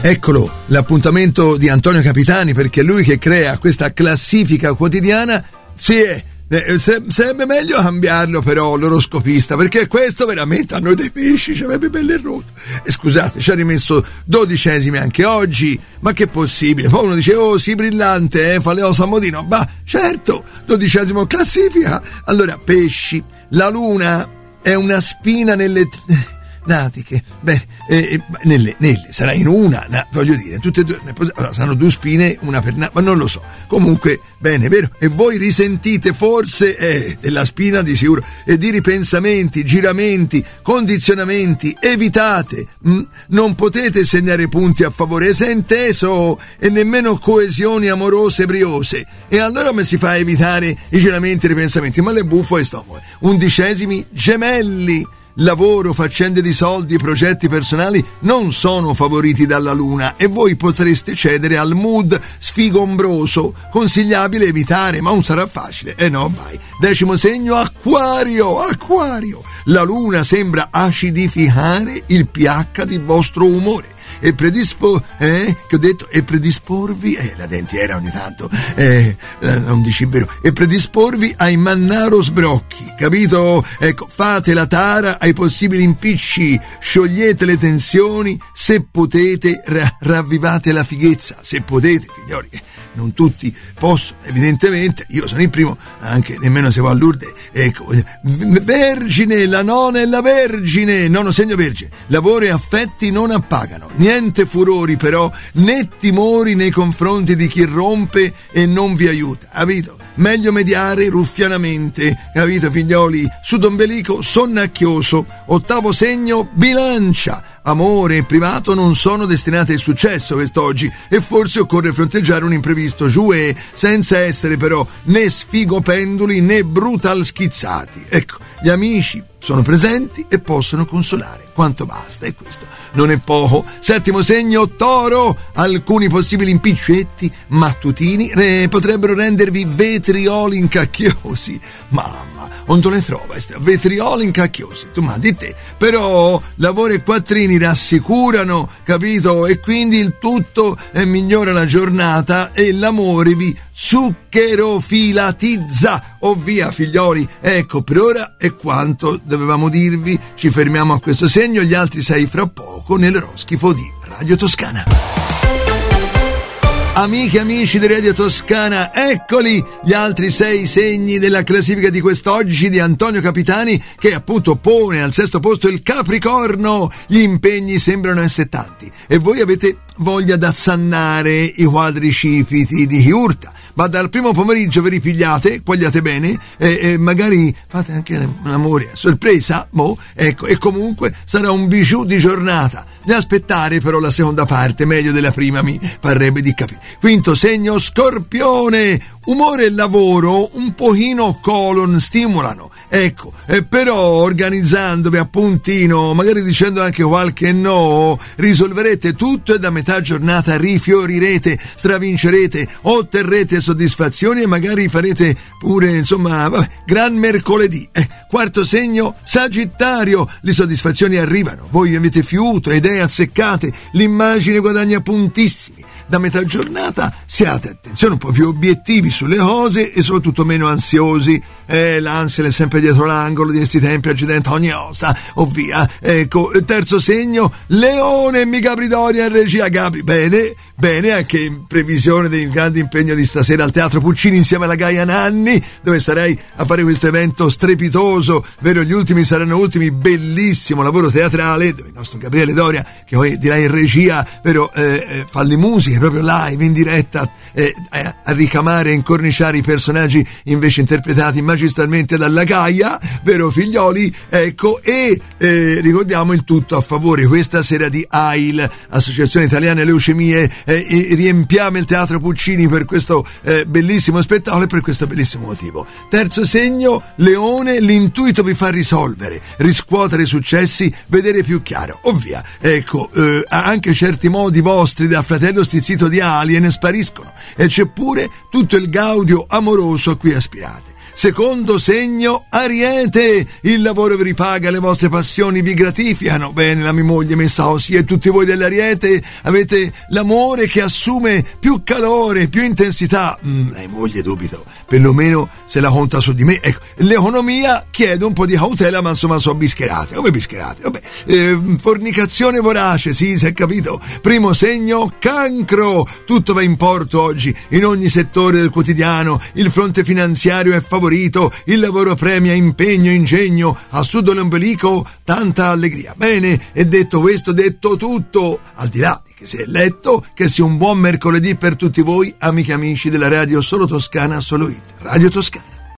Eccolo, l'appuntamento di Antonio Capitani, perché è lui che crea questa classifica quotidiana. Sarebbe meglio cambiarlo però l'oroscopista, perché questo veramente a noi dei pesci ci avrebbe bello rotto. E scusate, ci ha rimesso 12esimi anche oggi, ma che possibile? Poi uno dice, oh sì, brillante, fa le ossa a modino. Bah, certo, 12esimo classifica. Allora, pesci, la luna è una spina nelle natiche, nelle sarà in una, voglio dire, tutte e due, allora, saranno due spine, una per ma non lo so, comunque bene, vero? E voi risentite forse della spina di sicuro, e di ripensamenti, giramenti, condizionamenti, evitate, non potete segnare punti a favore, se inteso, e nemmeno coesioni amorose briose, e allora come si fa a evitare i giramenti e i ripensamenti? Ma le buffo e stomaco. 11esimi, gemelli. Lavoro, faccende di soldi, progetti personali non sono favoriti dalla luna e voi potreste cedere al mood sfigombroso, consigliabile evitare, ma non sarà facile. No, vai. 10° segno, Acquario. La luna sembra acidificare il pH di vostro umore e predisporvi, la dentiera ogni tanto, non dici vero, e predisporvi ai mannaro sbrocchi, capito? Ecco, fate la tara ai possibili impicci, sciogliete le tensioni, se potete ravvivate la fighezza, se potete, figlioli. Non tutti possono, evidentemente, io sono il primo, anche nemmeno se va a Lourdes. Ecco, Vergine, la nona e la Vergine, nono segno Vergine, lavoro e affetti non appagano, niente furori però, né timori nei confronti di chi rompe e non vi aiuta, capito? Meglio mediare ruffianamente, capito figlioli? Sudombelico sonnacchioso. 8° segno, Bilancia. Amore e privato non sono destinati al successo quest'oggi e forse occorre fronteggiare un imprevisto, senza essere però né sfigopenduli né brutal schizzati. Ecco, gli amici sono presenti e possono consolare, quanto basta, e questo non è poco. 7° segno, Toro. Alcuni possibili impiccetti mattutini potrebbero rendervi vetrioli incacchiosi. Mamma, onde le trova vetrioli incacchiosi, tu ma di te. Però lavoro e quattrini rassicurano, capito? E quindi il tutto migliora la giornata e l'amore vi zuccherofilatizza. Oh via figlioli. Ecco, per ora è quanto dovevamo dirvi. Ci fermiamo a questo segno, gli altri 6 fra poco nell'oroscopio di Radio Toscana. Amiche e amici di Radio Toscana, eccoli gli altri 6 segni della classifica di quest'oggi di Antonio Capitani, che appunto pone al 6° posto il Capricorno. Gli impegni sembrano essere tanti e voi avete voglia d'azzannare i quadricipiti di chi urta. Ma dal primo pomeriggio vi ripigliate, quagliate bene e magari fate anche un amore a sorpresa, ecco, e comunque sarà un bijou di giornata. Ne aspettare però la seconda parte, meglio della prima, mi parrebbe di capire. 5° segno, Scorpione. Umore e lavoro un pochino stimolano, ecco, però organizzandovi a puntino, magari dicendo anche qualche no, risolverete tutto e da metà giornata rifiorirete, stravincerete, otterrete soddisfazioni e magari farete pure, gran mercoledì. 4° segno, Sagittario. Le soddisfazioni arrivano, voi avete fiuto, idee azzeccate, l'immagine guadagna puntissimi. Da metà giornata siate, attenzione, un po' più obiettivi sulle cose e soprattutto meno ansiosi. L'ansia è sempre dietro l'angolo di questi tempi, accidente ogni osa, o via. Ecco, 3° segno, Leone. Mi Gabri Doria, regia Gabri. Bene, anche in previsione del grande impegno di stasera al Teatro Puccini insieme alla Gaia Nanni, dove sarei a fare questo evento strepitoso, vero? Gli ultimi saranno ultimi, bellissimo lavoro teatrale, dove il nostro Gabriele Doria, che poi dirà in regia, vero, fa le musiche proprio live in diretta, a ricamare e incorniciare i personaggi invece interpretati magistralmente dalla Gaia, vero figlioli? Ecco, e ricordiamo il tutto a favore questa sera di AIL, Associazione Italiana Leucemie. Riempiamo il Teatro Puccini per questo bellissimo spettacolo e per questo bellissimo motivo. 3° segno, Leone. L'intuito vi fa risolvere, riscuotere i successi, vedere più chiaro, ovvia. Ecco, anche certi modi vostri da fratello stizzito di Alien spariscono e c'è pure tutto il gaudio amoroso a cui aspirate. Secondo segno, Ariete. Il lavoro vi ripaga, le vostre passioni vi gratificano. Bene, la mia moglie mi sa così, e tutti voi dell'Ariete avete l'amore che assume più calore, più intensità. La moglie dubito, perlomeno se la conta su di me. Ecco, l'economia chiede un po' di cautela, ma insomma sono bischerate. Come bischerate? Vabbè, fornicazione vorace, sì, si è capito. Primo segno, Cancro. Tutto va in porto oggi, in ogni settore del quotidiano. Il fronte finanziario è favorito, il lavoro premia impegno, ingegno, a sud dell'ombelico tanta allegria. Bene, e detto questo, detto tutto, al di là di che si è letto, che sia un buon mercoledì per tutti voi, amiche e amici della radio Solo Toscana, Solo Hit, Radio Toscana.